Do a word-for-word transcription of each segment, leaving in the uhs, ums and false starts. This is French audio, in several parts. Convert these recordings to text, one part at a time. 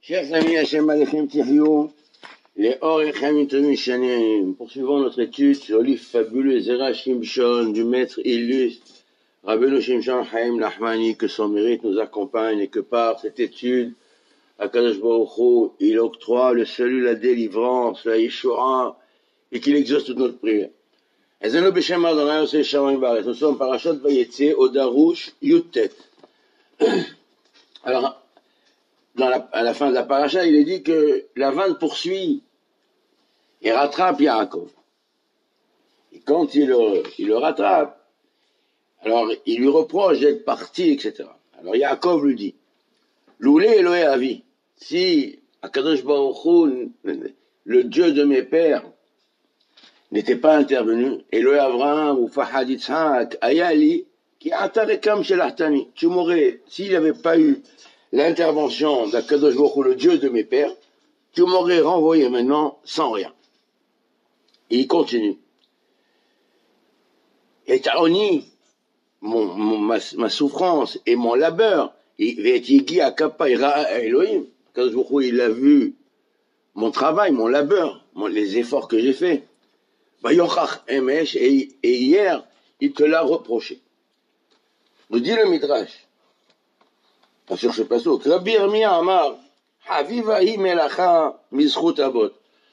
Chers amis, Hachem Alechem Tihyou, les Orechem Tovim Shanim, poursuivons notre étude sur le livre fabuleux Zera Shimshon du maître illustre Rabbeinu Shimshon Chaim Nachmani, que son mérite nous accompagne et que par cette étude, Akadosh Baruch Hu, il octroie le salut, la délivrance, la Yeshua, et qu'il exauce toute notre prière. Nous sommes parachat Vayetze au Darouche Yutet. Alors, dans la, à la fin de la paracha, il est dit que la vanne poursuit et rattrape Yaakov. Et quand il le, il le rattrape, alors il lui reproche d'être parti, et cetera. Alors Yaakov lui dit, Loulé Elohé Avi, si Akadosh Baruch Hu, le Dieu de mes pères, n'était pas intervenu, Elohé Avraham ou Fahad Yitzhak, Ayali, qui atarekam shelachtani, tu m'aurais, s'il n'y avait pas eu l'intervention d'Akadosh Baruch Hu, le Dieu de mes pères, tu m'aurais renvoyé maintenant sans rien. Et il continue. Et Taoni, mon, mon, ma, ma souffrance et mon labeur, il a vu mon travail, mon labeur, mon, les efforts que j'ai faits. Et, et hier, il te l'a reproché. Nous dit le Midrash, sur ce passage, Rabbi Yirmiyah Amar, Havivahi melacha mizchut avot.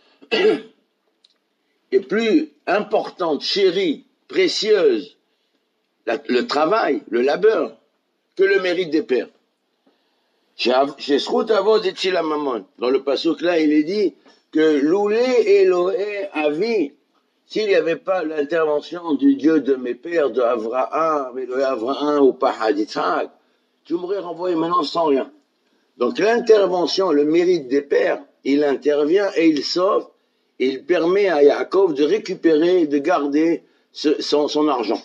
Et plus importante, chérie, précieuse, la, le travail, le labeur, que le mérite des pères. Chez Zchut avot et Tchila Mamon. Dans le passage là, il est dit que Loulé Elohé Avi, s'il n'y avait pas l'intervention du Dieu de mes pères, de Avraham, Elohé Avraham ou Fahad Yitzhak, tu m'aurais renvoyé maintenant sans rien. Donc l'intervention, le mérite des pères, il intervient et il sauve, et il permet à Yaakov de récupérer, de garder ce, son, son argent.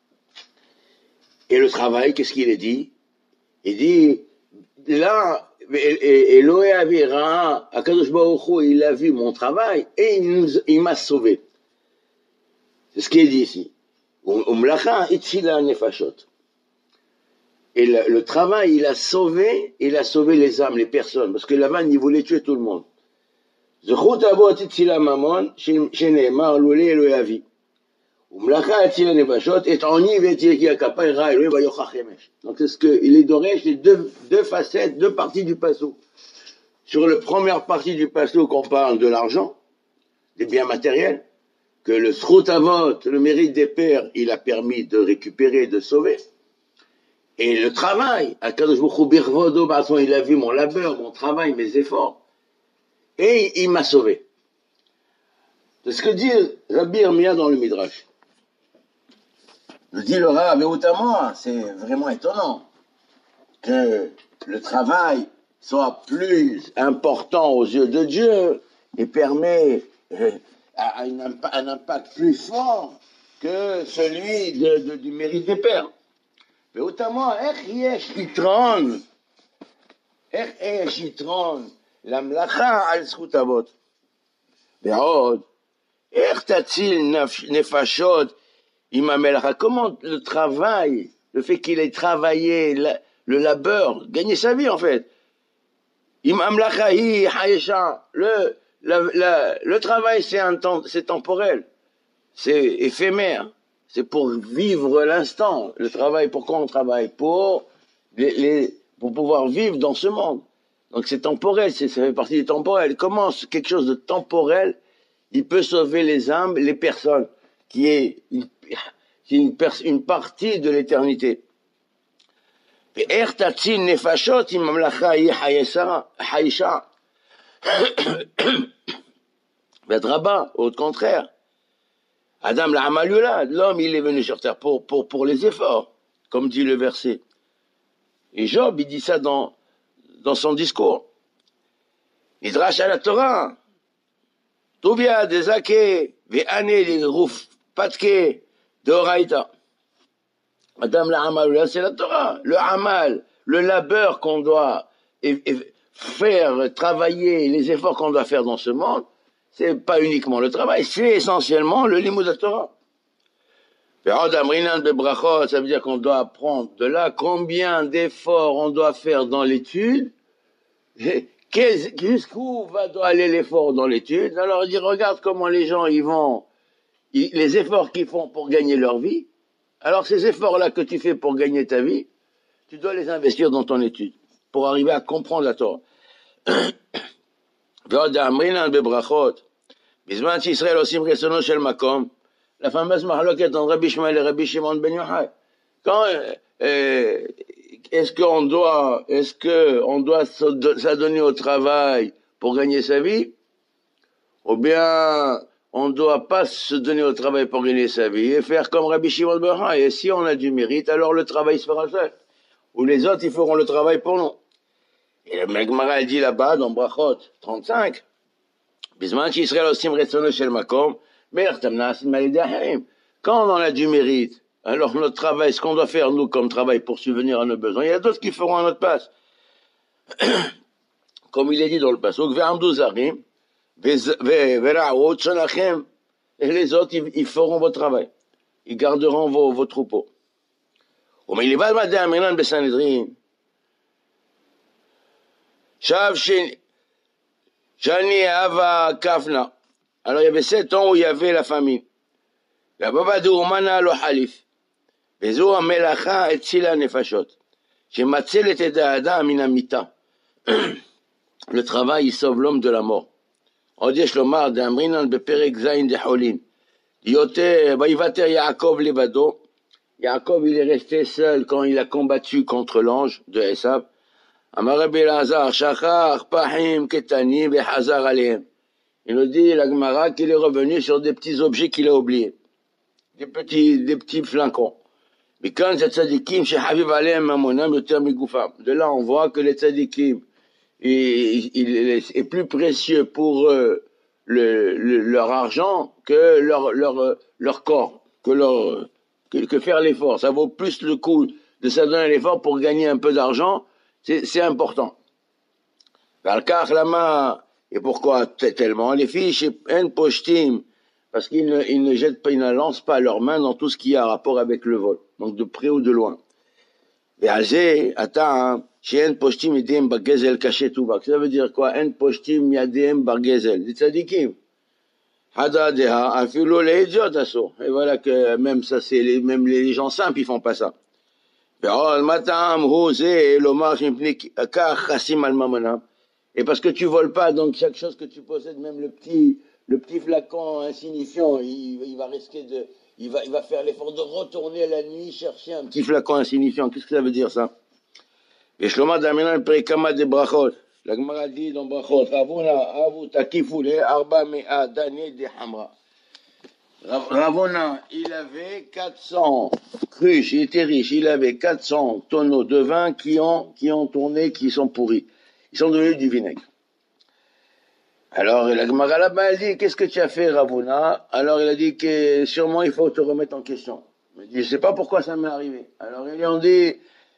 Et le travail, qu'est-ce qu'il est dit? Il dit, là, Elohé Avira, Akadosh Baruch Hu, il a vu mon travail et il, nous, il m'a sauvé. C'est ce qui est dit ici. Umlacha itzila nefashot. Et le, le travail, il a sauvé, il a sauvé les âmes, les personnes, parce que Lavan, il voulait tuer tout le monde. Zchut avot itzila mamon, sheneemar loulé Elohé Avi. Umlacha itzila nefashot, et oni vetirki akapay ra Elohé vayochach yemesh. Donc c'est ce que, il est doré, c'est deux, deux facettes, deux parties du passo. Sur la première partie du passo, qu'on parle de l'argent, des biens matériels, que le Zchut avot, le mérite des pères, il a permis de récupérer, de sauver. Et le travail, Akadosh Baruch Hu birvodo b'atzmo, il a vu mon labeur, mon travail, mes efforts, et il m'a sauvé. C'est ce que dit Rabbi Yirmiyah dans le Midrash. Le dit le Rav, notamment, c'est vraiment étonnant que le travail soit plus important aux yeux de Dieu et permet euh, à un, impact, un impact plus fort que celui de, de, du mérite des pères. ואותמו, איך יש יתרון, איך יש יתרון למלאכה על זכות אבות? ועוד, איך תציל נפשות עם המלאכה? Comment le travail, le fait qu'il ait travaillé, le labeur, gagner sa vie en fait, עם המלאכה היא חיישה, le, la, la, le travail c'est, un temps, c'est temporel, c'est éphémère. C'est pour vivre l'instant. Le travail, pourquoi on travaille? Pour, les, les, pour pouvoir vivre dans ce monde. Donc c'est temporel, c'est, ça fait partie du temporel. Comment quelque chose de temporel, il peut sauver les âmes, les personnes, qui est une, qui est une, pers, une partie de l'éternité. Au contraire, Adam l'Amalula, l'homme il est venu sur terre pour, pour, pour les efforts, comme dit le verset. Et Job, il dit ça dans, dans son discours. Midrash à la Torah. Toubia dezake ve'ane lirouf patke d'oraita. Adam l'Amalula, c'est la Torah. Le Amal, le labeur qu'on doit et, et faire, travailler, les efforts qu'on doit faire dans ce monde, c'est pas uniquement le travail, c'est essentiellement le limud de Torah. Ça veut dire qu'on doit apprendre de là combien d'efforts on doit faire dans l'étude Jusqu'où va doit aller l'effort dans l'étude? Alors il dit, regarde comment les gens ils vont, ils, les efforts qu'ils font pour gagner leur vie. Alors ces efforts-là que tu fais pour gagner ta vie, tu dois les investir dans ton étude pour arriver à comprendre la Torah. ועוד אמרינן בברכות, בזמן שישראל עושים רצונו של מקום, la fameuse mahloket entre Rabbi Shmuel et Rabbi Shimon ben Yochai. Quand euh, est-ce qu'on doit, est-ce que on doit s'adonner au travail pour gagner sa vie, ou bien on ne doit pas se donner au travail pour gagner sa vie et faire comme Rabbi Shimon ben Yochai. Et si on a du mérite, alors le travail se fera seul. Ou les autres, ils feront le travail pour nous. Et le Gemara dit là-bas, dans Brachot trente-cinq, Bisman Israël osim retzono shel makom, melech tamna asim al yedei acherim. Quand on a du mérite, alors notre travail, ce qu'on doit faire nous comme travail pour subvenir à nos besoins, il y a d'autres qui feront à notre place. Comme il est dit dans le pasuk, ve'amdu zarim, ve'ra'u tzonachem, et les autres, ils, ils feront votre travail. Ils garderont vos, vos troupeaux. ומלבד מדעי המינן בסנהדרין, שב שאני אהבה כפנה. Alors il y avait sept ans où il y avait la famine. והבבא דאומנה לא חליף. וזו המלאכה הצילה נפשות. שמצלת את האדם מן המיתה. Le travail, il sauve l'homme de la mort. עוד יש לומר, דאמרינן בפרק זין דחולין. ויוותר יעקב לבדו. Yaakov, il est resté seul quand il a combattu contre l'ange de Esav. Amar Rabbi Elazar, Shachar, Pahim, Ketani, Behazar Alehem. Il nous dit, la Gemara, qu'il est revenu sur des petits objets qu'il a oubliés. Des petits, des petits flancons. Mais quand les tzadikim, Shehaviv Alehem, Mamonam, Yoter Migufam. De là, on voit que les tzadikim, il, il est plus précieux pour eux, le, le, leur argent que leur, leur, leur corps, que leur, Que, que faire l'effort. Ça vaut plus le coup de s'adonner l'effort pour gagner un peu d'argent, c'est, c'est important. Et pourquoi tellement? Les filles, chez En Poshtim, parce qu'ils ne, ils ne jettent pas, ils ne lancent pas leurs mains dans tout ce qui a rapport avec le vol, donc de près ou de loin. Ça veut dire quoi? En Poshtim yadem bargezel. Les tzadikim. Et voilà que même ça, c'est les, même les gens simples, ils font pas ça. Et parce que tu voles pas, donc chaque chose que tu possèdes, même le petit, le petit flacon insignifiant, il, il va risquer de, il va, il va faire l'effort de retourner la nuit chercher un petit flacon insignifiant. Qu'est-ce que ça veut dire ça? Et Shlomo d'Aminan Prekama de Brachot. La Gemara dit dans Brachot, Ravuna avu takifule arba mea dane de hamra. Ravuna, il avait quatre cents cruches, il était riche, il avait quatre cents tonneaux de vin qui ont, qui ont tourné, qui sont pourris. Ils sont devenus du vinaigre. Alors, la Gemara là-bas, elle dit, qu'est-ce que tu as fait, Ravuna? Alors, il a dit que sûrement il faut te remettre en question. Il dit, je sais pas pourquoi ça m'est arrivé. Alors, ils lui ont dit,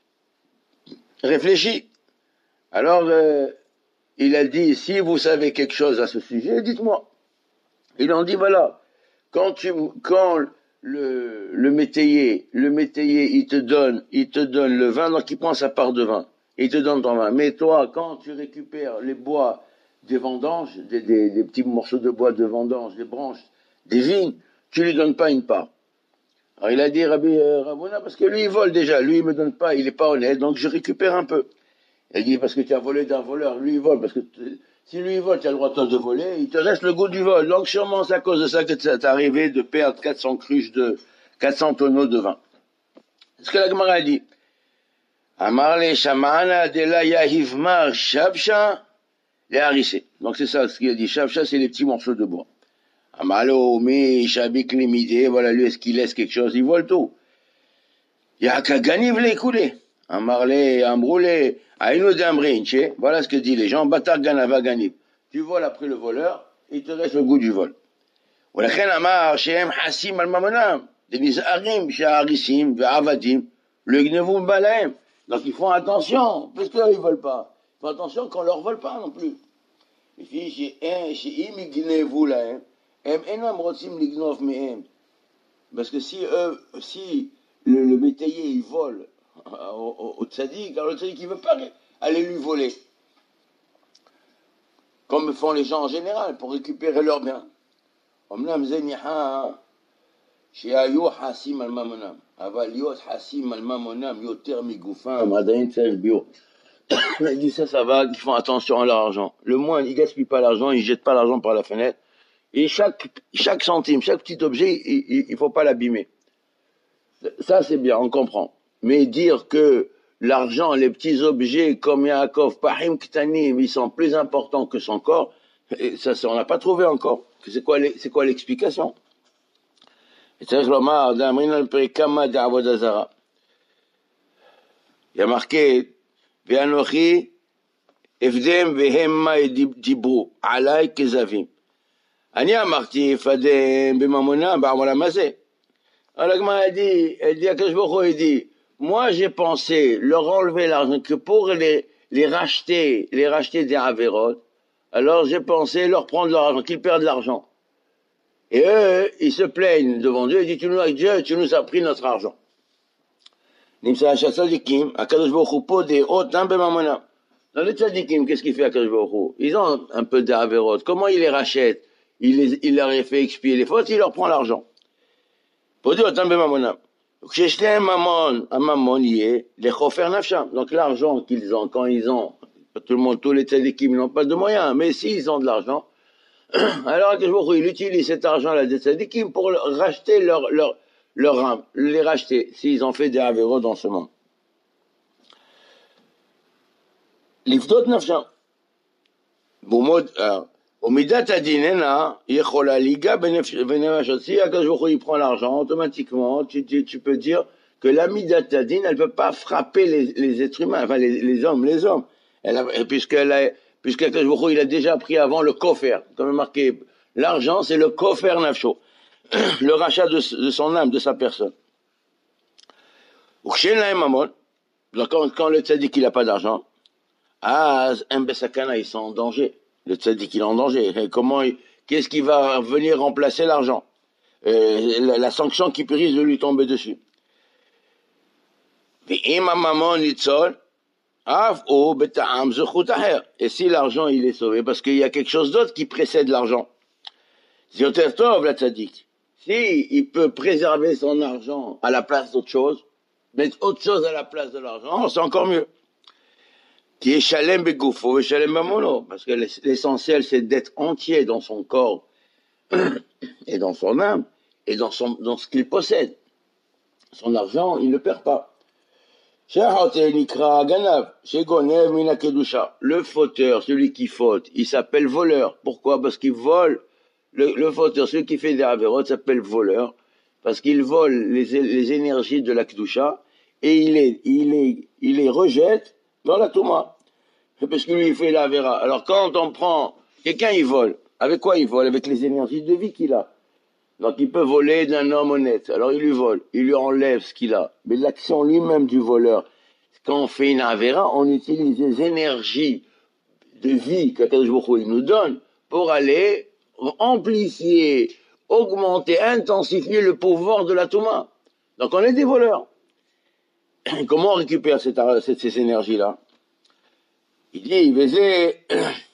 réfléchis. Alors, euh, il a dit, si vous savez quelque chose à ce sujet, dites-moi. Ils ont dit, voilà, quand tu, quand le, le métayer, le métayer, il te donne, il te donne le vin, donc il prend sa part de vin, il te donne ton vin. Mais toi, quand tu récupères les bois des vendanges, des, des, des petits morceaux de bois de vendange, des branches, des vignes, tu lui donnes pas une part. Alors il a dit, Rabbi euh, Ravuna, parce que lui, il vole déjà, lui, il me donne pas, il est pas honnête, donc je récupère un peu. Il dit, parce que tu as volé d'un voleur, lui il vole, parce que si lui il vole, tu as le droit toi de voler, il te reste le goût du vol. Donc sûrement c'est à cause de ça que t'es arrivé de perdre quatre cents cruches de, quatre cents tonneaux de vin. C'est ce que la Gemara a dit. Amarle shamana de la yahivmar shabsha les harissés. Donc c'est ça ce qu'il a dit. Shabsha, c'est les petits morceaux de bois. Amalo mi shabik limidé, voilà lui est-ce qu'il laisse quelque chose, il vole tout. Yaka ganiv les coulés. Amarle, amroulé, aïnou d'ambrinche, voilà ce que disent les gens, batar ganava ganib. Tu voles après le voleur, il te reste le goût du vol. ולכן אמר שהם חסים על ממונם, דנזהרים שההריסים והעבדים לא יגנבו מבעליהם. Donc ils font attention, parce qu'ils ne volent pas. Ils font attention qu'on ne leur vole pas non plus. שאם יגנבו להם, הם אינם רוצים לגנוב מהם. Parce que si eux, si le, le métayer il vole au, au, au tzaddik, alors le tzaddik il ne veut pas aller lui voler. comme font les gens en général, pour récupérer leurs biens. אמנם זה ניחא שהיו חסים על ממונם, אבל להיות חסים על ממונם יותר מגופם, עדיין צריך ביור. Il dit ça, ça va, qu'ils font attention à leur argent. Le moins, ils ne gaspillent pas l'argent, ils ne jettent pas l'argent par la fenêtre. Et chaque, chaque centime, chaque petit objet, il ne faut pas l'abîmer. Ça, c'est bien, on comprend. Mais dire que l'argent, les petits objets comme Yaakov, Pahim Ktanim, ils sont plus importants que son corps, ça, ça on n'a pas trouvé encore. C'est quoi, c'est quoi l'explication? צריך לומר, דאמרין על פרק כמה דעבודה זרה. il y a marqué, ואנוכי אפדם והמה דיברו עליי כזבים. אני אמרתי, אפדם בממונם בעולם הזה. Alors la Gemara dit, elle dit à Akadosh Baruch Hu, il dit, moi j'ai pensé leur enlever l'argent que pour les, les racheter, les racheter des Averot, alors j'ai pensé leur prendre leur argent, qu'ils perdent l'argent. Et eux, ils se plaignent devant Dieu, ils disent, tu nous as, Dieu, tu nous as pris notre argent. Nimsa Tzadikim, Akadosh Baruch Hu po de otam b'mamonam. Dans les Tzadikim, qu'est-ce qu'il fait Akadosh Baruch Hu? Ils ont un peu d'Averot. Comment il les rachète? Il, les, il leur a fait expier les fautes, il leur prend l'argent. Pour dire otam b'mamonam. Donc, chez mamon, un mamon lié, les chofer nafsham. Donc, l'argent qu'ils ont, quand ils ont, tout le monde, tous les Tzadikim n'ont pas de moyens, mais s'ils ont de l'argent, alors il utilise cet argent-là des tzadikim pour racheter leur, leur, leur âme, les racheter, s'ils ont fait des avéros dans ce monde. L'ifdot nafsham. Au midat adinena, yechola liga benefashot. Si Akadosh Baruch Hu il prend l'argent, automatiquement, tu, tu, tu peux dire que la midat adin, elle ne peut pas frapper les, les êtres humains, enfin les, les hommes, les hommes. Elle a, puisqu'elle a, Puisqu'Akadosh Baruch Hu, il a déjà pris avant le kofer, comme marqué, l'argent c'est le kofer nafsho, le rachat de, de son âme, de sa personne. Donc quand, quand le tzaddik il n'a pas d'argent, ah, un besakana, ils sont en danger. Le tzaddik il est en danger. Et comment, qu'est-ce qui va venir remplacer l'argent? euh, la, la sanction qui risque de lui tomber dessus. Et si l'argent il est sauvé, parce qu'il y a quelque chose d'autre qui précède l'argent. Si il peut préserver son argent à la place d'autre chose, mettre autre chose à la place de l'argent, c'est encore mieux. Qui est shalem begoufo et shalem bamono, parce que l'essentiel c'est d'être entier dans son corps et dans son âme et dans son dans ce qu'il possède. Son argent, il ne le perd pas. Le fauteur, celui qui faute, il s'appelle voleur. Pourquoi? Parce qu'il vole. Le, le fauteur, celui qui fait des avérotes, s'appelle voleur. Parce qu'il vole les, les énergies de la Kedusha et il les, il les, il les rejette dans la Touma. C'est parce que lui, il fait l'avéra. Alors quand on prend, quelqu'un il vole. Avec quoi il vole? Avec les énergies de vie qu'il a. Donc il peut voler d'un homme honnête. Alors il lui vole, il lui enlève ce qu'il a. Mais l'action lui-même du voleur, quand on fait une avéra, on utilise les énergies de vie qu'Akadosh Baruch Hu nous donne pour aller amplifier, augmenter, intensifier le pouvoir de la Touma. Donc on est des voleurs. Comment on récupère cette, cette, ces énergies-là? Il dit, il faisait...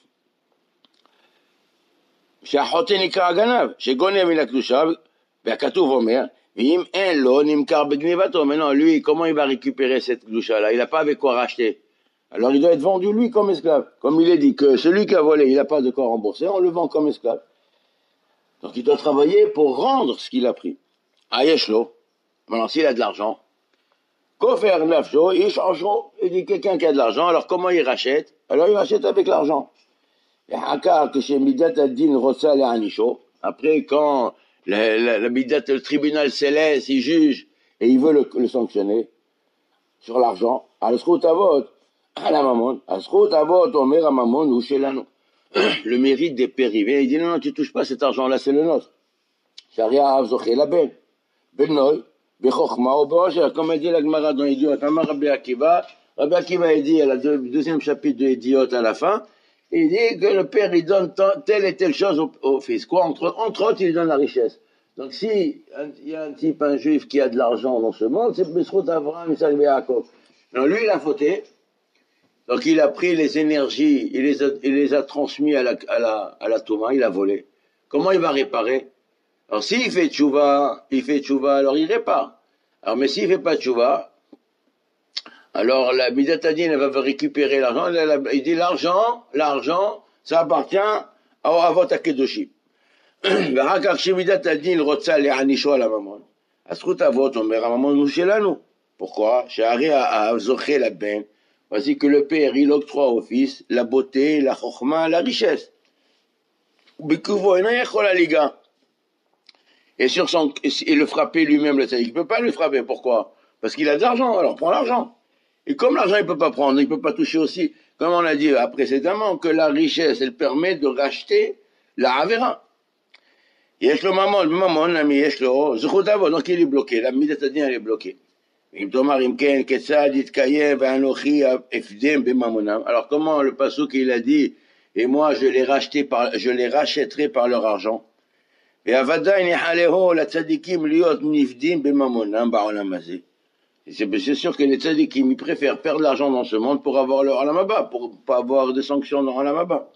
שהחוטא נקרא גנב, שגונב מן הקדושה, והכתוב אומר, ואם אין לו, נמכר בגניבתו. Maintenant, lui, comment il va récupérer cette kedusha-là? Il n'a pas avec quoi racheter. Alors il doit être vendu, lui, comme esclave. Comme il est dit que celui qui a volé, il n'a pas de quoi rembourser, on le vend comme esclave. Donc il doit travailler pour rendre ce qu'il a pris. Ah, yeshlo. Maintenant, s'il a de l'argent, kofer nafsho, yishasho, il dit quelqu'un qui a de l'argent, alors comment il rachète? Alors il rachète avec l'argent. Après, quand le, le, le, midat, le tribunal céleste, il juge et il veut le, le sanctionner sur l'argent, le mérite des pères, il vient, il dit non, non, tu touches pas cet argent-là, c'est le nôtre. Comme a dit la Gemara dans Idiot, Rabbi Akiva, Rabbi Akiva il dit à la deuxième chapitre de Idiot à la fin, il dit que le père, il donne telle et telle chose au, au fils. Quoi, entre, entre autres, il donne la richesse. Donc, si il y a un type, un juif qui a de l'argent dans ce monde, c'est Besrout Avraham, Isaac et Yaakov. Alors, lui, il a fauté. Donc il a pris les énergies, il les a, il les a transmis à la, à la, à la Touma, il a volé. Comment il va réparer? Alors s'il fait tchouva, il fait tchouva, alors il répare. Alors mais s'il fait pas tchouva, alors la Midatadine va récupérer l'argent, il dit l'argent, l'argent, ça appartient à Avot Akedoshim. ואחר כך שמידת הדין רוצה להענישו על הממון, הזכות אבות אומר הממון הוא שלנו. Pourquoi? שהרי הזוכה לבן, voici que le père il octroie au fils la beauté, la chokma, la richesse. ובקרובו אינו יכול הליגה. Et sur son, et le frapper lui-même le tzaddik, il ne peut pas le frapper. Pourquoi? Parce qu'il a de l'argent, alors prends l'argent. Et comme l'argent il ne peut pas prendre, il ne peut pas toucher aussi, comme on a dit précédemment, que la richesse elle permet de racheter la avera. יש לו ממון, בממון נמי יש לו זכות אבות, donc il est bloqué, la מידת הדין elle est bloquée. אם תאמר אם כן, כיצד יתקיים ואנוכי אפדם בממונם, alors comment le pasuk il a dit, et moi je les racheter par, je les rachèterai par leur argent. והוודאי נחלהו לצדיקים להיות נפדים בממונם בעולם הזה. C'est sûr que les tzadikim ils préfèrent perdre l'argent dans ce monde pour avoir leur olam haba, pour pas avoir de sanctions dans olam haba.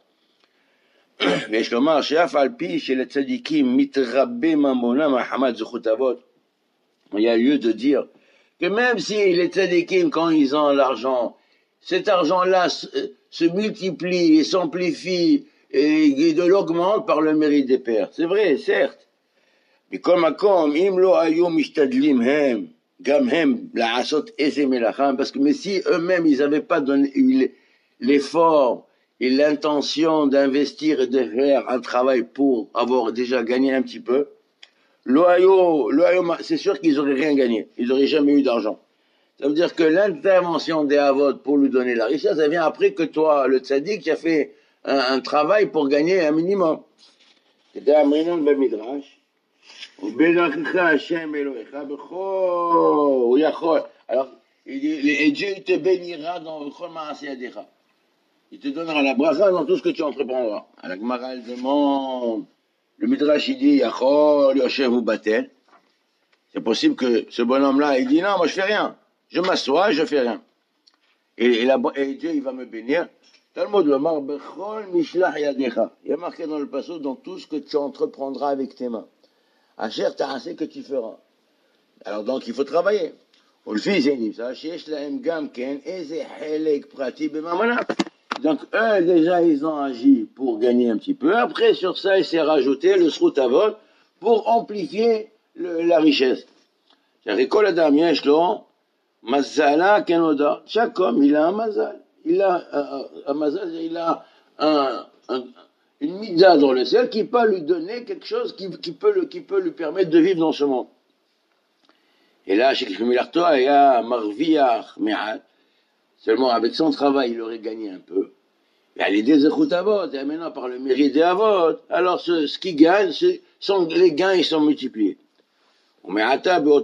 ויש לומר שאף על פי שלצדיקים מתרבה ממונם מחמת זכות אבות, il y a lieu de dire que même si les tzadikim quand ils ont l'argent, cet argent-là se, se multiplie et s'amplifie et de l'augmente par le mérite des pères. C'est vrai, certes. Mais comme comme im lo ayu mishtadlim hem gam hem la'asot eze melacham, parce que mais si eux-mêmes ils n'avaient pas donné l'effort et l'intention d'investir et de faire un travail pour avoir déjà gagné un petit peu, l'Ohio, c'est sûr qu'ils n'auraient rien gagné, ils n'auraient jamais eu d'argent. Ça veut dire que l'intervention des Havot pour lui donner la richesse, ça vient après que toi, le tzaddik, tu as fait un, un travail pour gagner un minimum. Alors, il dit, et Dieu te bénira dans le Maaseh. Il te donnera la bracha dans tout ce que tu entreprendras. À la Gemara, elle demande, le Midrash, il dit, Yachol, Yoshev ou Batel. C'est possible que ce bonhomme-là, il dit, non, moi je fais rien. Je m'assois et je fais rien. Et, et, la, et Dieu, il va me bénir. Talmud le mar, Bechol, Mishlach Yadecha. Il y a marqué dans le passage, dans tout ce que tu entreprendras avec tes mains. Asher ta'aseh que tu feras. Alors donc, il faut travailler. Ou le fils, il dit, ça, Shesh lahem gam ken, eze helek prati b'mamana. Donc, eux, déjà, ils ont agi pour gagner un petit peu. Après, sur ça, il s'est rajouté le srout avot pour amplifier le, la richesse. Chaque homme, il a un mazal. Il a un, un mazal, il a un, un, une mitzvah dans le ciel qui peut lui donner quelque chose qui, qui, peut le, qui peut lui permettre de vivre dans ce monde. Et là, chez Kishmilartoa, il y a Marviach Me'at. Seulement, avec son travail, il aurait gagné un peu. Et à l'idée de Zechut Avot, et maintenant par le mérite des Avot, alors ce, ce qui gagne, ce, sont, les gains, ils sont multipliés. Maintenant,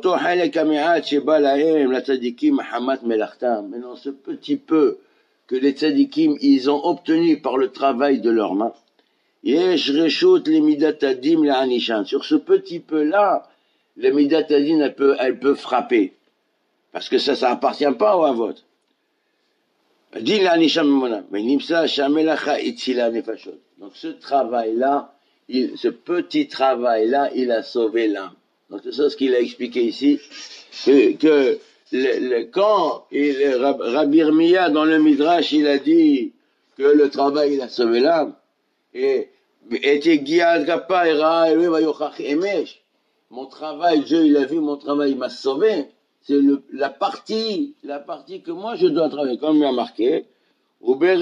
ce petit peu que les tzadikim, ils ont obtenu par le travail de leurs mains, sur ce petit peu-là, les midatadin, elle peut, elle peut frapper. Parce que ça, ça appartient pas au Avot. Donc ce travail-là, il, ce petit travail-là, il a sauvé l'âme. Donc c'est ça ce qu'il a expliqué ici, que, que le, le, quand il, Rabbi Yirmiyah dans le Midrash, il a dit que le travail, il a sauvé l'âme. Et mon travail, Dieu, il a vu mon travail, il m'a sauvé. C'est le, la partie, la partie que moi je dois travailler, comme il a marqué. Donc il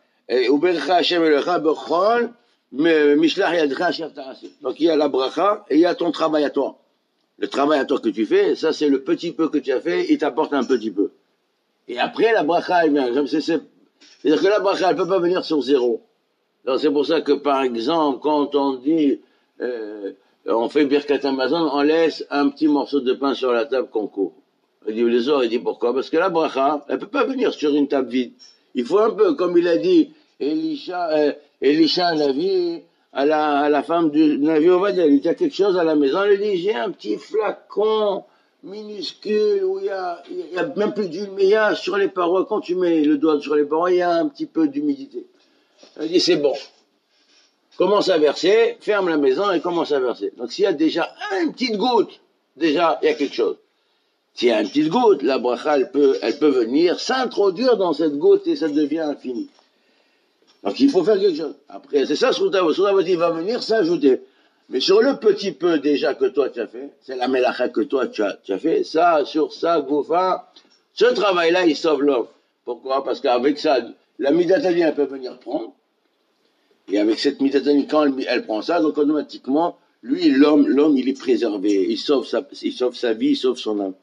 y a la bracha et il y a ton travail à toi. Le travail à toi que tu fais, ça c'est le petit peu que tu as fait, il t'apporte un petit peu. Et après la bracha, elle vient. C'est-à-dire que la bracha, elle ne peut pas venir sur zéro. Donc c'est pour ça que par exemple, quand on dit, euh, on fait Birkat Amazon, on laisse un petit morceau de pain sur la table qu'on court. Il dit, les autres, il dit pourquoi? Parce que la bracha, elle peut pas venir sur une table vide. Il faut un peu, comme il a dit, Elisha, euh, Elisha Navi, à la, à la femme du Navi Ovadia, il dit, il y a quelque chose à la maison, il dit, j'ai un petit flacon minuscule, où il y a, il y a même plus d'huile, mais il y a sur les parois, quand tu mets le doigt sur les parois, il y a un petit peu d'humidité. Elle dit, c'est bon. Commence à verser, ferme la maison et commence à verser. Donc s'il y a déjà une petite goutte, déjà, il y a quelque chose. S'il y a une petite goutte, la bracha, elle peut, elle peut venir s'introduire dans cette goutte et ça devient infini. Donc il faut faire quelque chose. Après, c'est ça, Soudavot. Soudavot, il va venir s'ajouter. Mais sur le petit peu déjà que toi tu as fait, c'est la mélacha que toi tu as, tu as fait, ça, sur ça, Goufa, ce travail-là, il sauve l'homme. Pourquoi? Parce qu'avec ça, la midatani, elle peut venir prendre. Et avec cette midatani, quand elle, elle prend ça, donc automatiquement, lui, l'homme, l'homme, il est préservé. Il sauve sa, il sauve sa vie, il sauve son âme.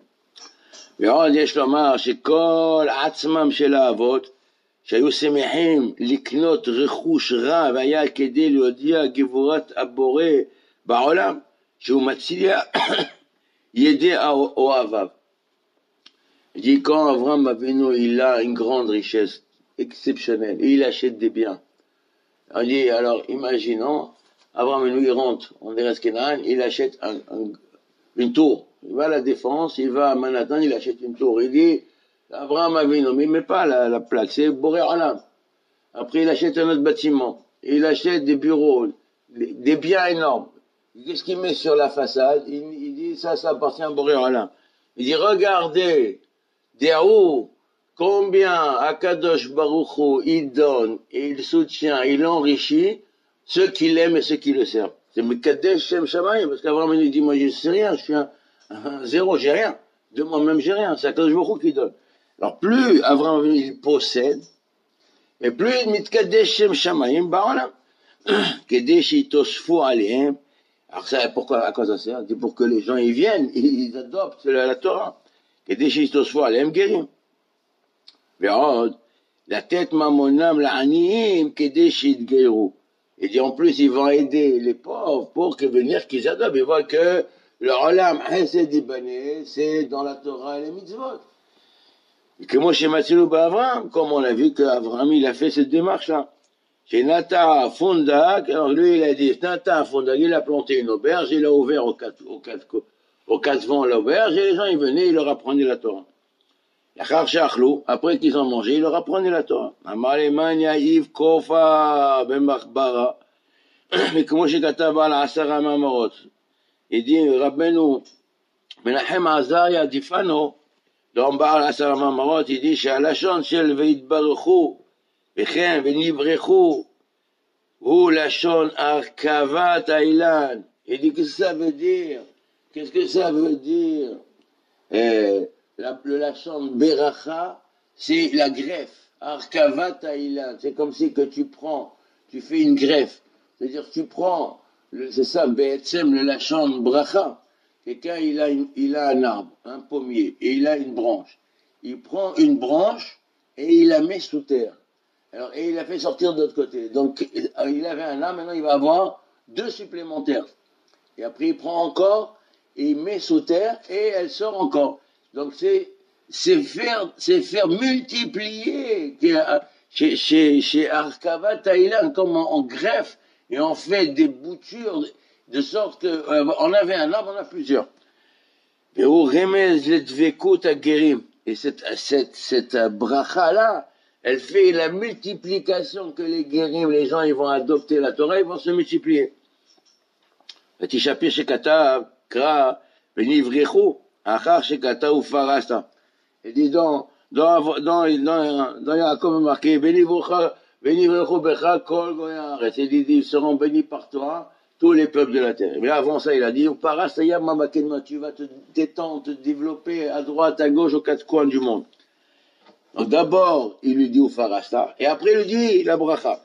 ועוד יש לומר שכל עצמם של האבות שהיו שמחים לקנות רכוש רע והיה כדי להודיע גבורת הבורא בעולם שהוא מציל ידי אוהביו. Il dit quand Avraham Avinu il a une grande richesse exceptionnelle et il achète des biens. Il dit alors imaginons Avraham Avinu il rentre en Eretz Canaan, il achète un, un, une tour. Il va à la Défense, il va à Manhattan, il achète une tour. Il dit, Abraham Avinu, mais il ne met pas la, la plaque, c'est Boré Olam. Après, il achète un autre bâtiment. Il achète des bureaux, des, des biens énormes. Qu'est-ce qu'il met sur la façade? il, il dit, ça, ça appartient à Boré Olam. Il dit, regardez, des hauts, combien Akadosh Baruch Hu, il donne, et il soutient, il enrichit ceux qui l'aiment et ceux qui le servent. C'est Mekadesh Shem Shamayim, parce qu'Abraham Avinu dit, moi je ne sais rien, je suis un zéro, j'ai rien. De moi-même, j'ai rien. C'est Akadosh Baruch Hu qui donne. Alors, plus Avraham Avinu il possède, et plus il mitkadesh shem shamayim ba'olam. Kedesh yitosfu alehem. Alors, ça, pourquoi, à quoi ça sert? C'est pour que les gens, ils viennent, ils adoptent la, la Torah. Kedesh yitosfu alehem gerim. Ve'od, la tête mamonam la'aniyim kedesh yitgeiru. Il dit, en plus, ils vont aider les pauvres pour que venir qu'ils adoptent. Ils voient que le olam hesed ibané, c'est dans la Torah et les mitzvot. Et que moi, chez Matzilou Ba'Avram, comme on a vu qu'Avram, il a fait cette démarche-là. Chez Nata Fondak, alors lui, il a dit, Nata Fondak, il a planté une auberge, il a ouvert aux quatre, aux quatre, aux quatre vents l'auberge, et les gens, ils venaient, il leur apprenaient la Torah. Après qu'ils ont mangé, il leur apprenaient la Torah. Amaleman Yaïv Kofa Ben Machbara, mais comment j'ai kataba la Asara Mamorot. Il dit, Rabbeinu, Menachem Azaria Difano, dans Baal Asara Mamorot, il dit, שהלשון של ויתברכו, וכן ונברכו, הוא לשון הרכבת האילן. Il dit, qu'est-ce que ça veut dire? Qu'est-ce que ça veut dire? Euh, la, le lachon Beracha, c'est la greffe. Arkavat Aïlan, c'est comme si que tu prends, tu fais une greffe. C'est-à-dire tu prends, c'est ça, Be'etzem, le lachon Bracha. Quelqu'un, il a, une, il a un arbre, un pommier, et il a une branche. Il prend une branche et il la met sous terre. Alors, et il la fait sortir de l'autre côté. Donc, il avait un arbre, maintenant il va avoir deux supplémentaires. Et après, il prend encore et il met sous terre et elle sort encore. Donc, c'est, c'est faire, c'est faire multiplier chez, chez, chez Arkavat Thaïlande, comme on, on greffe et on fait des boutures de sorte qu'on euh, avait un arbre, on a plusieurs. Et au remez le dvekut agerim. Et cette, cette, cette bracha-là, elle fait la multiplication que les guérim, les gens, ils vont adopter la Torah, ils vont se multiplier. ותשפיר שכתב, קרא, ונברכו, אחר שכתב ופרסת. Il dit dans, dans, dans, dans, dans Yaakov marqué, ונברכו בך כל גויי הארץ. Il dit, ils seront bénis par toi, tous les peuples de la terre. Mais avant ça, il a dit, ופרסת ים מקדמה, tu vas te détendre, te développer à droite, à gauche, aux quatre coins du monde. Donc d'abord, il lui dit ופרסת, et après il lui dit la bracha.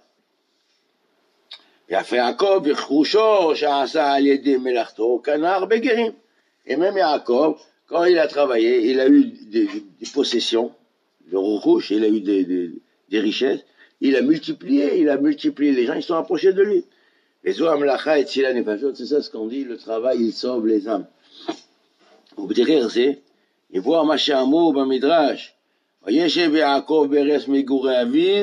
יפה יעקב יחושו שעשה על ידי מלאכתו קנה הרבה גרים. Et même Yaakov, quand il a travaillé, il a eu des, des possessions, de rouchouche, il a eu des, des, des richesses, il a multiplié, il a multiplié, les gens ils sont approchés de lui. Les Zohar Melacha et Tzilah Nefashot, c'est ça ce qu'on dit, le travail il sauve les âmes. ובדרך זה, יבוא מה שאמרו במדרש, וישב יעקב בארץ מגורי אביו,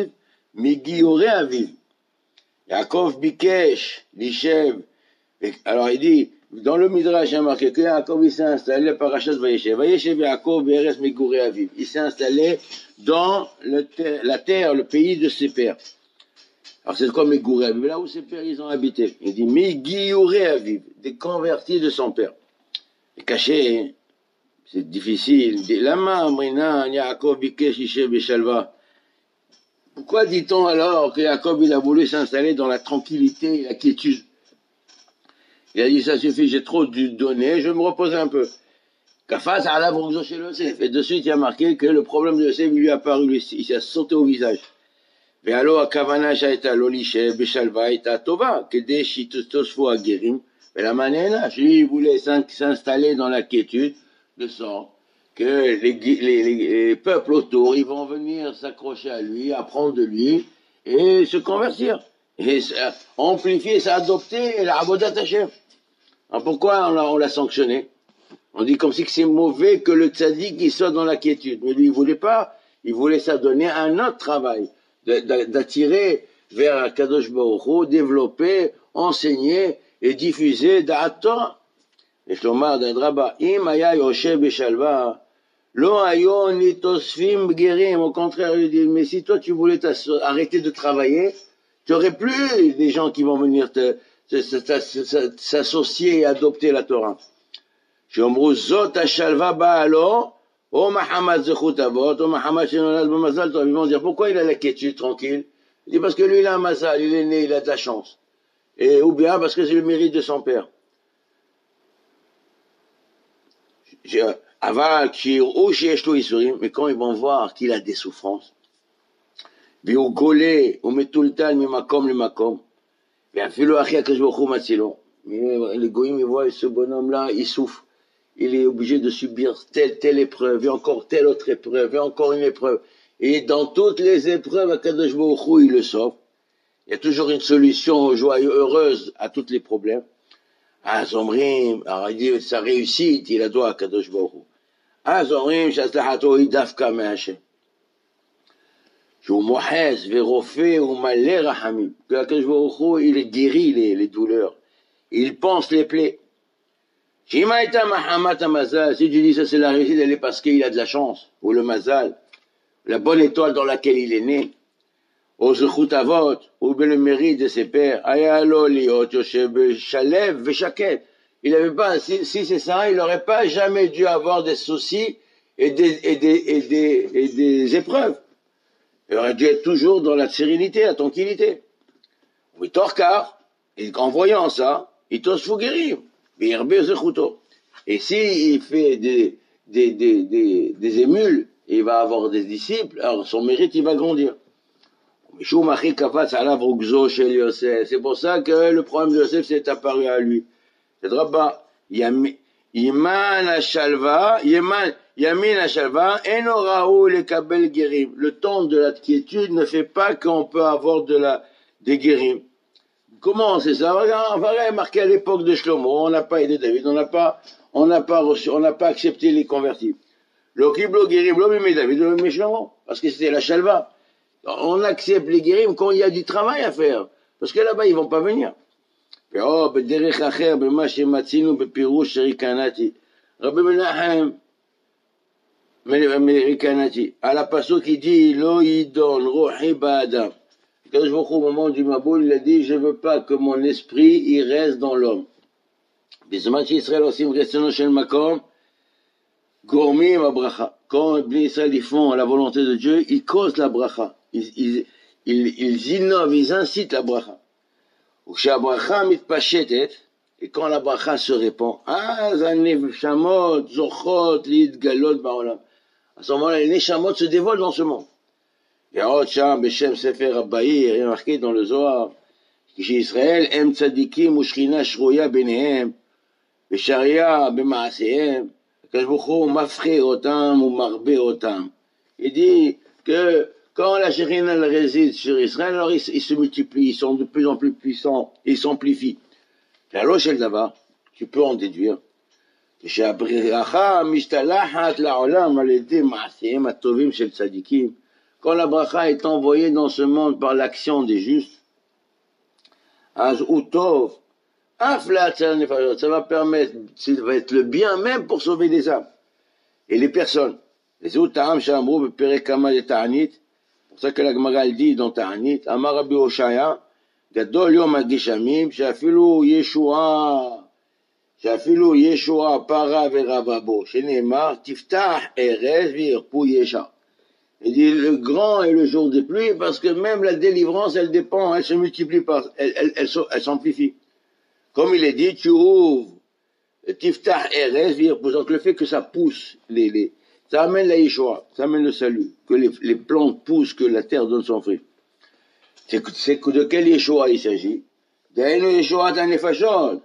מגיורי אביו. Yaakov Bikesh, Lishev, alors il dit, Dans le Midrash, il y a marqué que Yaakov il s'est installé par Parashat Vayeshev. Vayeshev Yaakov Be'eretz Megurei Aviv. Il s'est installé dans le ter la terre, le pays de ses pères. Alors c'est comme Megurei Aviv, là où ses pères ils ont habité. Il dit Megurei Aviv, des convertis de son père. Et caché, c'est difficile. Il dit Lama Amrina Yaakov Bikesh Yishev Beshalva. Pourquoi dit-on alors que Yaakov il a voulu s'installer dans la tranquillité et la quiétude? Il a dit, ça suffit, j'ai trop dû donner, je vais me reposer un peu. Kafaz à la chez le Yosef. Et de suite, il a marqué que le problème de Yosef lui est apparu, il s'est sauté au visage. Mais alors, à Kavana, Shaita, Lolishe, Beshalva, Ita, Tova, Kede, Shitostosfo, Aguerim. Mais la manena, lui, il voulait s'installer dans la quiétude, de sorte que les, les, les, les peuples autour, ils vont venir s'accrocher à lui, apprendre de lui, et se convertir. Et amplifier, s'adopter, et la Abodat Hashem. Alors pourquoi on l'a sanctionné? On dit comme si c'est mauvais que le tzaddik il soit dans la quiétude. Mais lui, il voulait pas. Il voulait s'adonner à un autre travail. D'attirer vers Kadosh Baruch Hu, développer, enseigner et diffuser Da'at Torah. Et Shlomar d'Adraba, Im aya yoshev beshalva, lo ayo nitosfim bgerim. Au contraire, il dit, mais si toi tu voulais arrêter de travailler, tu aurais plus des gens qui vont venir te s'associer et adopter la Torah. Shomru zot hashalva ba'alo, o mahamad zechut avot, o mahamad shenolad b'mazal tov. Ils vont dire, pourquoi il a la quiétude tranquille? Il dit, parce que lui, il a un mazal, il est né, il a de la chance. Et, ou bien, parce que c'est le mérite de son père. Aval, kshir, ou shieshlo isurim, mais quand ils vont voir qu'il a des souffrances, biou golé, ou metultal, mi makom, le makom, mais les goïms, ils voient ce bonhomme-là, il souffre. Il est obligé de subir telle, telle épreuve, et encore telle autre épreuve, et encore une épreuve. Et dans toutes les épreuves, Akadosh Baruch Hu, il le sauve. Il y a toujours une solution joyeuse, heureuse à tous les problèmes. Ah, Zomrim, alors il dit, sa réussite, il a droit à Akadosh Baruch Hu. Ah, Zomrim, Shaslahato, Idafka Me'Hashem. Que Akadosh Baruch Hu, il guérit les, les douleurs. Il pense les plaies. Si tu dis ça c'est la réussite, elle est parce qu'il a de la chance, ou le mazal, la bonne étoile dans laquelle il est né, ou ou le mérite de ses pères. Il n'avait pas, si, si c'est ça, il n'aurait pas jamais dû avoir des soucis et des, et des, et des, et des épreuves. Il aurait dû être toujours dans la sérénité, la tranquillité. Oui, Torkar, en voyant ça, il t'ose faut guérir. Et s'il fait des, des, des, des, des émules, il va avoir des disciples, alors son mérite, il va grandir. C'est pour ça que le problème de Yosef s'est apparu à lui. C'est Rabba, Yamin Hashalva, Yamin Hashalva, Enoraou le Kabel Guérim. Le temps de la quiétude ne fait pas qu'on peut avoir de la, des guérim. Comment c'est ça? On va marquer à l'époque de Shlomo, on n'a pas aidé David, on n'a pas, on n'a pas reçu, on n'a pas accepté les convertis. Le Kiblo Guérim, l'homme mais David, mais Shlomo, parce que c'était la Shalva. On accepte les guérim quand il y a du travail à faire, parce que là-bas ils vont pas venir. Oh, b'derech acher, b'ma shematzinu, b'pirush sherikanati. Rabbi Menachem, Merikanati, à la pasuk qui dit, lo yidon rohi ba'adam. Quand je vois au moment du Maboul, il a dit, je veux pas que mon esprit, il reste dans l'homme. Bisman Israël osim restono shel makom, gormim abracha. Quand les Israël, ils font la volonté de Dieu, ils causent la bracha. Ils, ils, ils, ils innovent, ils incitent la bracha. Et quand la bracha se répand, à ce moment-là, les neshamot se dévoilent dans ce monde. Il y a autre chose, Beshem Sefer Abbaï, il y a marqué dans le Zohar, qu'Israël aime tzadikim ou shrina shroya benehem, besharia bemaasehem, kajbuchou mafre otam ou marbe otam. Il dit que quand la Shrina réside sur Israël, alors ils, ils se multiplient, ils sont de plus en plus puissants, ils s'amplifient. La loche el davar, tu peux en déduire. Quand la bracha est envoyée dans ce monde par l'action des justes, az utov, Aflat, ça va permettre, ça va être le bien même pour sauver les âmes et les personnes. Les autres ta'am shamrou beperekama de ta'anit. Pour ça que la Gemara dit dans ta'anit, Amar Rabbi Hoshaya, Gadol yom hagishamim, shafilu Yeshua, shafilu Yeshua para veravabo, shenemar, tiftah erez virpu yesha. Il dit le grand est le jour des pluies parce que même la délivrance, elle dépend, elle se multiplie par, elle, elle, elle, elle s'amplifie. Comme il est dit, tu ouvres, tiftah erez virpu, donc le fait que ça pousse, les, les, ça amène la Yeshua, ça amène le salut, que les, les plantes poussent, que la terre donne son fruit. C'est de quel Yeshua il s'agit? D'Aïno Yeshua Tanefashot.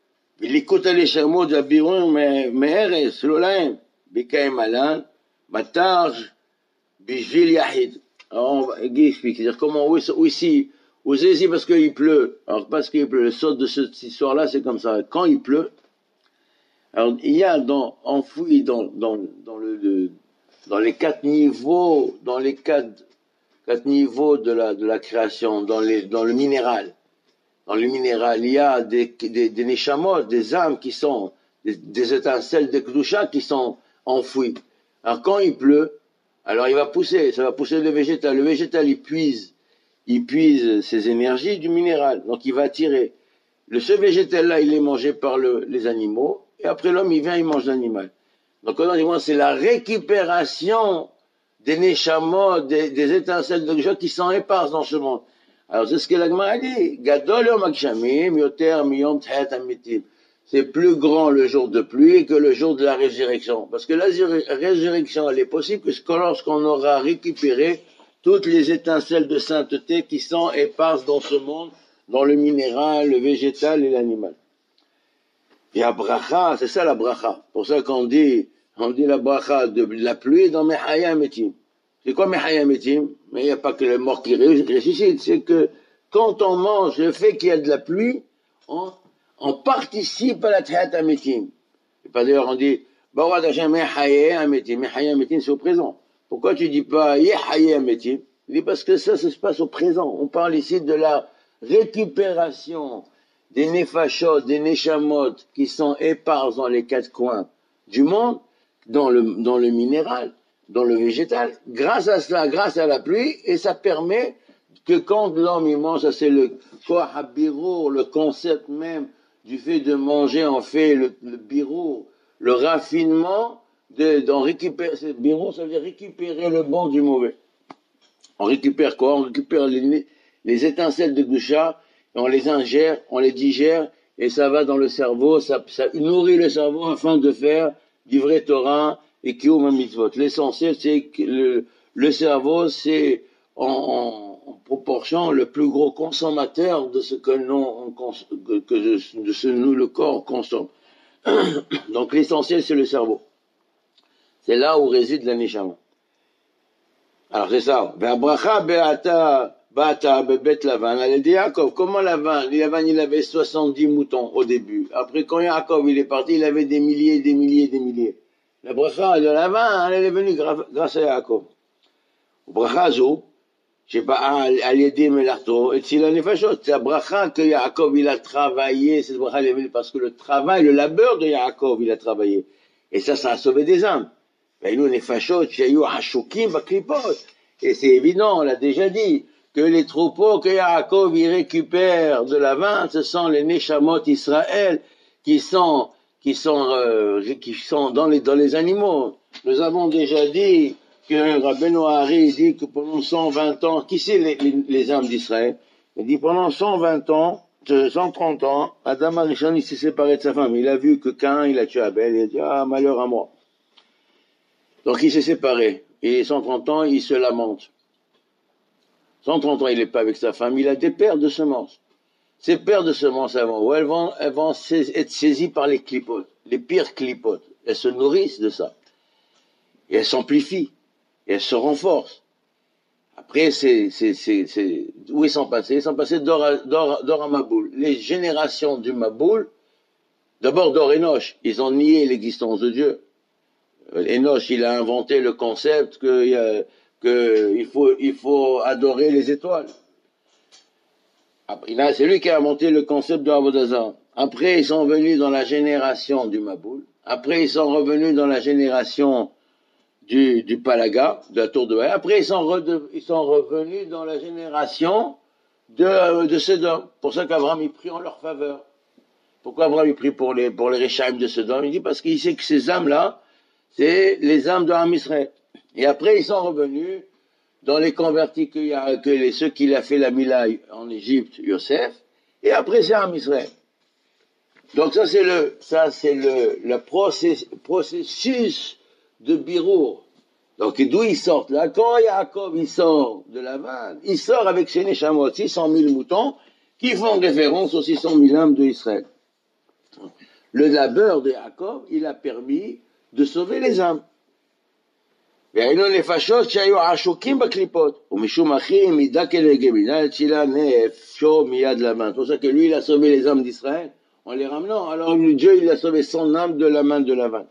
Il écoute les chameaux de Biron, mais Eres, Lolaim, Bikaim Alan, Batarj, Bishvil Yahid. Alors, Guy explique, c'est-à-dire comment, où, où ici, où c'est ici parce qu'il pleut. Alors, parce qu'il pleut, le sort de cette histoire-là, c'est comme ça. Quand il pleut, alors, il y a dans, enfoui dans, dans, dans le, le, dans les quatre niveaux, dans les quatre, quatre niveaux de la, de la création, dans les, dans le minéral. Dans le minéral, il y a des, des, des neshamot, des âmes qui sont, des, des étincelles de Kedusha qui sont enfouies. Alors, quand il pleut, alors il va pousser, ça va pousser le végétal. Le végétal, il puise, il puise ses énergies du minéral. Donc, il va attirer. Le, ce végétal-là, il est mangé par le, les animaux. Et après l'homme, il vient, il mange l'animal. Donc, on dit, c'est la récupération des neshamot, des, des étincelles de Kedusha qui sont éparses dans ce monde. Alors, c'est ce que la Gemara dit. Gadol yom hagshamim, yoter miyom t'het amitim. C'est plus grand le jour de pluie que le jour de la résurrection. Parce que la résurrection, elle est possible que lorsqu'on aura récupéré toutes les étincelles de sainteté qui sont éparses dans ce monde, dans le minéral, le végétal et l'animal. Et à bracha, c'est ça la bracha. Pour ça qu'on dit, on dit la bracha de la pluie dans Mechaya Metim. C'est quoi Mechaya Metim? Mais il n'y a pas que les morts qui ressuscitent. C'est que quand on mange le fait qu'il y a de la pluie, on, on participe à la Tchayat Ametim. Et pas d'ailleurs on dit, Barat Hashem Mechaya Ametim. Mechaya Ametim, c'est au présent. Pourquoi tu dis pas Yechaya Ametim? Il dit parce que ça, ça se passe au présent. On parle ici de la récupération des nefashot, des neshamot qui sont épars dans les quatre coins du monde, dans le, dans le minéral, dans le végétal, grâce à cela, grâce à la pluie, et ça permet que quand l'homme il mange, ça c'est le kohabiro, le concept même du fait de manger, en fait le, le biro, le raffinement d'en récupérer, ce biro, ça veut dire récupérer le bon du mauvais. On récupère quoi? On récupère les, les étincelles de Gdusha, on les ingère, on les digère, et ça va dans le cerveau, ça, ça nourrit le cerveau afin de faire du vrai Torah et Kiyum Mitzvot. L'essentiel, c'est que le, le cerveau, c'est en, en, en proportion le plus gros consommateur de ce que, non, que, que de, de ce nous, le corps, consomme. Donc l'essentiel, c'est le cerveau. C'est là où réside la neshama. Alors c'est ça. Ve'abracha be'ata bata be'bet Lavan. Elle dit Yaakov, comment Lavan? Lavan, il avait soixante-dix moutons au début. Après, quand Yaakov, il est parti, il avait des milliers, des milliers, des milliers. La bracha de Lavan, elle est venue grâce à Yaakov. Bracha zo, je sais pas, à l'aider Melarto, et c'est la nefashot. C'est la bracha que Yaakov, il a travaillé. Cette bracha, elle est venue parce que le travail, le labeur de Yaakov, il a travaillé. Et ça, ça a sauvé des âmes. Et c'est évident, on l'a déjà dit, que les troupeaux que Yaakov y récupère de la vente, ce sont les Neshamot Israël qui sont, qui sont, euh, qui sont dans les, dans les animaux. Nous avons déjà dit que Rabbeinu Hari dit que pendant cent vingt ans, qui c'est les, les, les âmes d'Israël? Il dit pendant cent vingt ans, cent trente ans, Adam Arishon, il s'est séparé de sa femme. Il a vu que Cain, il a tué Abel, il a dit, ah, malheur à moi. Donc il s'est séparé, et cent trente ans, il se lamente. cent trente ans, il n'est pas avec sa femme, il a des paires de semences. Ces paires de semences, avant, elles vont, elles vont être saisies par les clipotes, les pires clipotes. Elles se nourrissent de ça. Et elles s'amplifient, et elles se renforcent. Après, c'est, c'est, c'est, c'est, où ils sont passés? Ils sont passés d'or à, d'or, d'or à Maboul. Les générations du Maboul, d'abord d'or et Noche, ils ont nié l'existence de Dieu. Enoch, il a inventé le concept que, que il faut, il faut adorer les étoiles. C'est lui qui a inventé le concept de Avodah Zarah. Après, ils sont venus dans la génération du Maboul. Après, ils sont revenus dans la génération du, du Palaga, de la tour de Haï. Après, ils sont, rede, ils sont revenus dans la génération de, de Sodome. Pour ça qu'Abraham, il prie en leur faveur. Pourquoi Abraham, il prie pour les, pour les Réchaïm de Sodome? Il dit parce qu'il sait que ces âmes-là, c'est les âmes de Ham Israël. Et après, ils sont revenus dans les convertis que, y a, que les, ceux qu'il a fait la Mila en Égypte, Yosef. Et après, c'est Ham Israël. Donc ça, c'est le, ça, c'est le, le process, processus de Birour. Donc d'où ils sortent là? Quand Yaakov il sort de la vanne, il sort avec ses Neshamot, six cent mille moutons, qui font référence aux six cent mille âmes d'Israël. Le labeur de Yaakov, il a permis de sauver les âmes. והיינו נפשות שהיו עשוקים בקליפות, ומשום אחים מידה כנגד מידה הצילה נפשו מיד לבן. C'est pour ça que lui, il a sauvé les âmes d'Israël en les ramenant. Alors Dieu, il a sauvé son âme de la main de Lavan.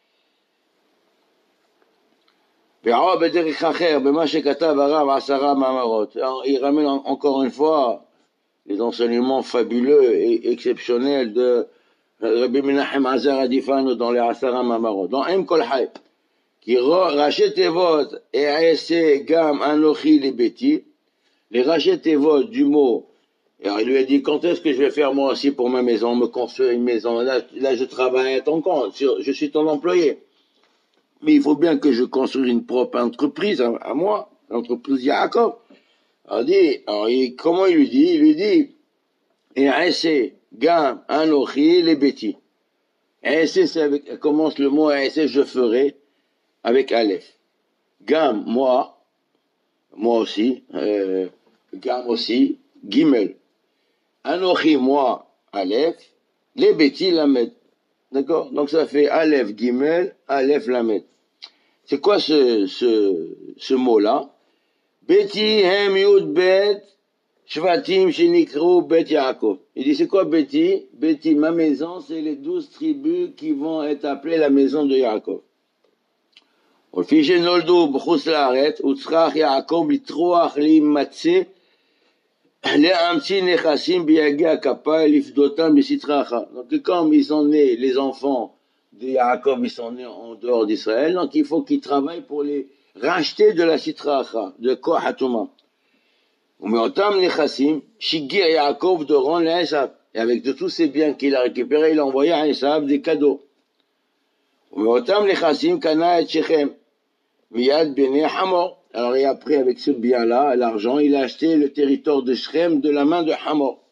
והראה בדרך אחר, במה שכתב הרב עשרה מאמרות. Il ramène encore une fois les enseignements fabuleux et exceptionnels de Rabbi Menachem Azar Adifano dans les Asara Mamarot. Dans Em Kol Hay, qui rachète Evot et Aese Gam Anochi Libeti, les rachète Evot du mot. Alors il lui a dit, quand est-ce que je vais faire moi aussi pour ma maison, me construire une maison? Là, là je travaille à ton compte, je suis ton employé. Mais il faut bien que je construise une propre entreprise à, à moi, l'entreprise Yaakov. Alors, dit, alors il, comment il lui dit? Il lui dit, et Aese Gam Anochi Libeti. Aese, c'est avec, commence le mot Aese, je ferai, avec Aleph. Gam, moi, moi aussi, euh, Gam aussi, Gimel. Anochi, moi, Aleph, les Beti, Lamed. D'accord? Donc ça fait Aleph, Gimel, Aleph, Lamed. C'est quoi ce, ce, ce mot-là? Beti, Hem, Yud, Bet, Shvatim, Shenikru, Bet, Yaakov. Il dit, c'est quoi Beti? Beti, ma maison, c'est les douze tribus qui vont être appelées la maison de Yaakov. ולפי שנולדו בחוץ לארץ, הוא צריך יעקב לטרוח להימצא, להמציא נכסים ביגיע כפיי, לפדותם בסטרה אחת. Donc comme ils sont nés, les enfants de Yaakov, ils sont nés en dehors d'Israël, donc il faut qu'ils travaillent pour les racheter de la sitra אחת, de Kohatuma. ומאותם נכסים, שיגר יעקב דורון לעשו. Et avec de tous ces biens qu'il a récupérés, il a envoyé à Esav des cadeaux. ומאותם נכסים קנה את שכם. Miyad Bene Hamor. Alors, et après, avec ce bien-là, l'argent, il a acheté le territoire de Shrem de la main de Hamor.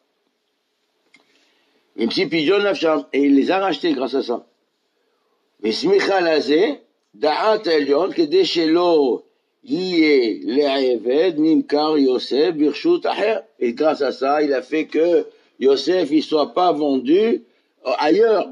Et il les a rachetés grâce à ça. Et grâce à ça, il a fait que Yosef ne soit pas vendu ailleurs.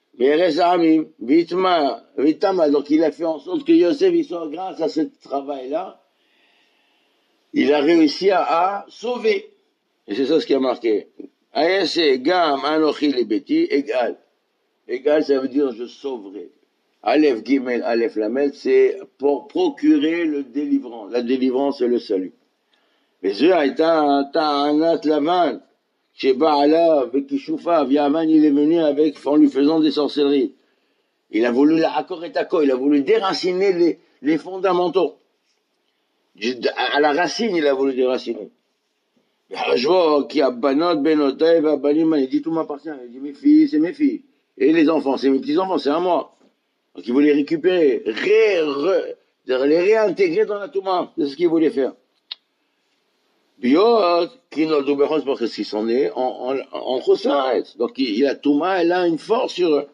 Donc il a fait en sorte que Yosef, il soit, grâce à ce travail-là, il a réussi à, à sauver. Et c'est ça ce qui a marqué. Gam Anochi Libeti, égal. Égal, ça veut dire je sauverai. Aleph Gimel, Aleph Lamed, c'est pour procurer le délivrant. La délivrance, c'est le salut. Mais ce a été un ta'anat Lavan. Chez Baala, avec Kishoufa, Yaman, il est venu avec, en lui faisant des sorcelleries. Il a voulu la accord et accord, il a voulu déraciner les, les fondamentaux. À la racine, il a voulu déraciner. Je vois qu'il y a Banot, Benotaï, Banim, il dit tout m'appartient. Il dit mes filles, c'est mes filles. Et les enfants, c'est mes petits-enfants, c'est à moi. Donc il voulait récupérer, ré, ré, les réintégrer dans la Touma. C'est ce qu'il voulait faire. Biot, qui n'ont d'obéissance parce qu'ils sont nés en, en, entre Saaretz. Donc, il a Touma, elle a une force sur eux.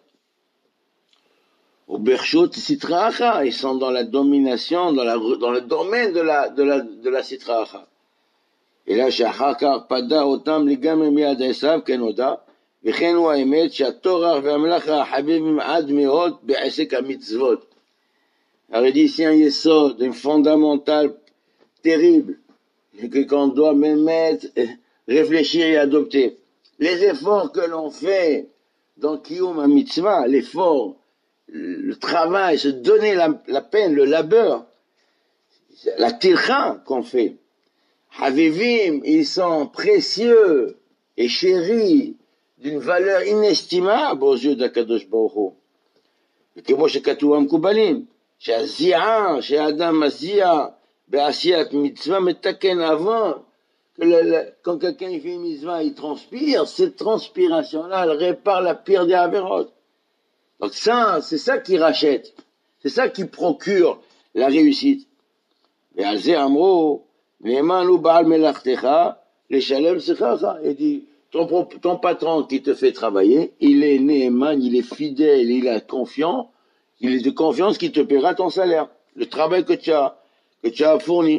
Au Berchot, Sitracha, ils sont dans la domination, dans, la, dans le domaine de la, de la, de la Sitracha. Et là, Shachakar, Pada, Otam, Ligam, Miad, Esav, Kenoda, Vichen, Waemet, Shatorach, Vamlacha, Habib, Ad, Meot, Be'esek, Mitzvot. Alors, il dit ici un yesod, un fondamental terrible. Et que qu'on doit même mettre, réfléchir et adopter. Les efforts que l'on fait dans Kiyum Mitzvah, l'effort, le travail, se donner la, la peine, le labeur, la tircha qu'on fait. Havivim, ils sont précieux et chéris d'une valeur inestimable aux yeux d'Akadosh Baruch Hu. וכמו שכתוב המקובלים, שהזיעה, שהאדם מזיע בעשיית מצווה מתקן avant, que le, le, quand quelqu'un il fait une mitzvah, il transpire, cette transpiration-là, elle répare la pire des avérotes. Donc ça, c'est ça qui rachète, c'est ça qui procure la réussite. ועל זה אמרו, נאמן הוא בעל מלאכתך, לשלם שכרך. Il dit, ton, ton patron qui te fait travailler, il est Néeman, il est fidèle, il est confiant, il est de confiance qu'il te paiera ton salaire, le travail que tu as, que tu as fourni.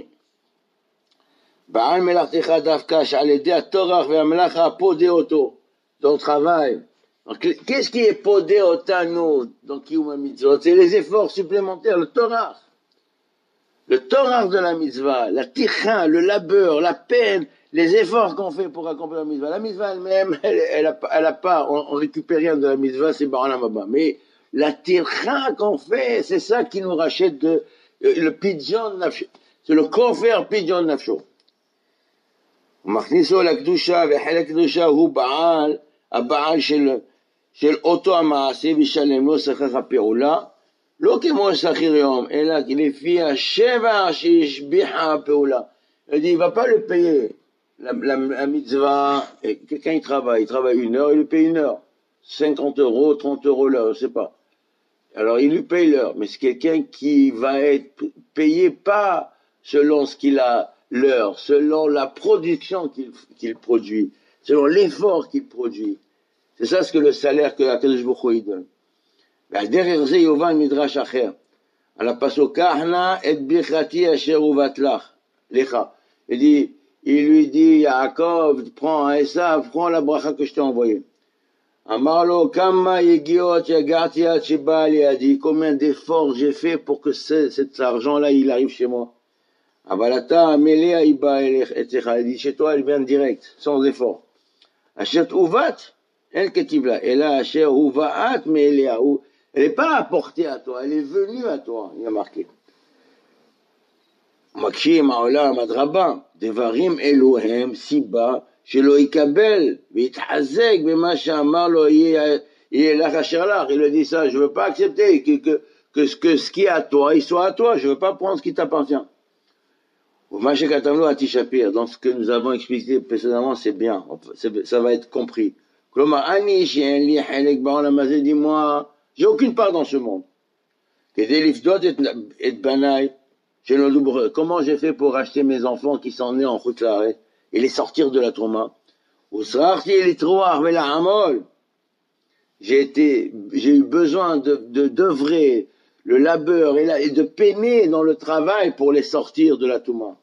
Ba'al melachtecha dafka sh'aledei hatorach ve'hamelacha podé oto, ton travail. Donc, qu'est-ce qui est podé otano dans Kiyum mitzvot? C'est les efforts supplémentaires, le torach. Le torach de la mitzvah, la ticha, le labeur, la peine, les efforts qu'on fait pour accomplir la mitzvah. La mitzvah elle-même, elle, elle, a, elle a pas, on, on récupère rien de la mitzvah, c'est Baral Maba. Mais la tircha qu'on fait, c'est ça qui nous rachète de, le pidjon nafsho. C'est le kofer pidjon nafsho. ומכניסו לקדושה, וחלק קדושה הוא בעל, הבעל של, של אותו המעשה, וישלם לו שכר הפעולה, לא כמו שכיר יום, אלא לפי השבע שהשביחה הפעולה. Il dit, il va pas le payer. La, la, la mitzvah, quelqu'un il travaille, il travaille une heure, il lui paye une heure. cinquante euros, trente euros l'heure, je sais pas. Alors il lui paye l'heure, mais c'est quelqu'un qui va être payé pas selon ce qu'il a l'heure, selon la production qu'il qu'il produit, selon l'effort qu'il produit. C'est ça ce que le salaire que Akadosh Baruch Hu donne. והדרך זה יובן מדרש אחר. על הפסוק כהנה את ברכתי אשר הובאת לך, לך. Il dit, il lui dit, Yaakov, prends Esav, prends la bracha que je t'ai envoyée. אמר לו, כמה יגיעות שהגעתי עד שבא לידי, combien d'efforts j'ai fait pour que ce, cet argent-là, il arrive chez moi. אבל אתה המלאה היא באה אצלך, il dit, chez toi, elle vient direct, sans effort. אשר תעוות, אין כתיב לה, אלא אשר הובאת מאליה, elle n'est pas apportée à toi, elle est venue à toi, il y a marqué. מקשים העולם אדרבה, דברים אלו הם סיבה שלא יקבל ויתחזק במה שאמר לו יהיה לך אשר לך. Il lui dit ça, je ne veux pas accepter que, que, que, ce, que ce qui est à toi, il soit à toi, je ne veux pas prendre ce qui t'appartient. ומה שכתבנו à Tishapir, dans ce que nous avons expliqué précédemment, c'est bien, ça va être compris. כלומר, אני שאין לי חלק בעולם הזה, dis-moi, j'ai aucune part dans ce monde. כדי לפדות את, את בניי, comment j'ai fait pour acheter mes enfants qui sont nés en Chutz La'aretz et les sortir de la Trouma? J'ai été, j'ai eu besoin de, de, d'œuvrer le labeur et, la, et de peiner dans le travail pour les sortir de la Trouma.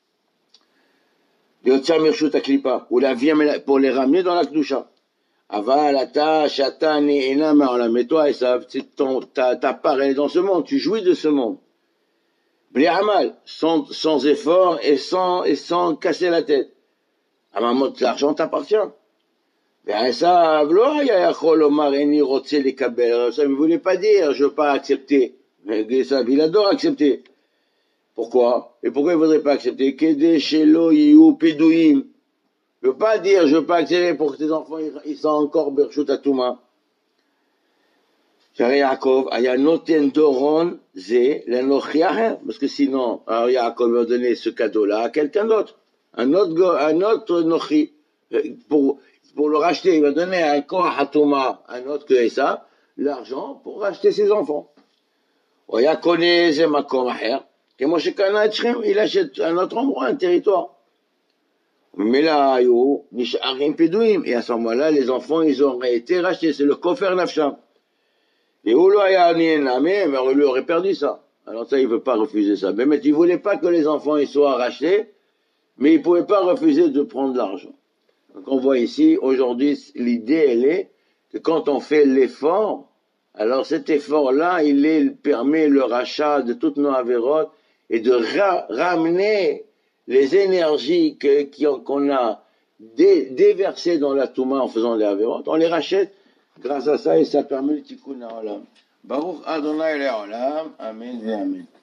Ou la vient pour les ramener dans la Kedusha. Aval, ata, shatan, ena, mais toi, ta, ta part elle est dans ce monde, tu jouis de ce monde. Bli amal, sans, sans effort et sans, et sans casser la tête. À ma mot, l'argent t'appartient. Mais ça, ça ne voulait pas dire, je veux pas accepter. Mais ça, il adore accepter. Pourquoi? Et pourquoi il voudrait pas accepter? Kede shelo yu pedouim. Je veux pas dire, je veux pas accepter pour que tes enfants, ils, ils sont encore berchut atouma. Yaakov, aya noten doron ze l'enochiaher, parce que sinon, alors Yaakov va donner ce cadeau-là à quelqu'un d'autre, un autre, un autre nochi, pour, pour le racheter, il va donner à un koach hatuma, un autre que ça, l'argent pour racheter ses enfants. Oya connaît ze makom aher, que Moshe Kana et Shem, il achète un autre endroit, un territoire. Mais là, yo, nisharim pedouim, et à ce moment-là, les enfants, ils auraient été rachetés, c'est le kofer nafsham. Et où mais on lui aurait perdu ça. Alors ça, il ne veut pas refuser ça. Mais, mais il ne voulait pas que les enfants ils soient rachetés, mais il ne pouvait pas refuser de prendre l'argent. Donc on voit ici, aujourd'hui, l'idée, elle est que quand on fait l'effort, alors cet effort-là, il, est, il permet le rachat de toutes nos avérotes et de ra ramener les énergies que, qui, qu'on a dé, déversées dans la Touma en faisant les avérotes, on les rachète. Grâce à ça, et ça permet le tikkun haolam. Baruch Adonai le'olam. Amen et amen.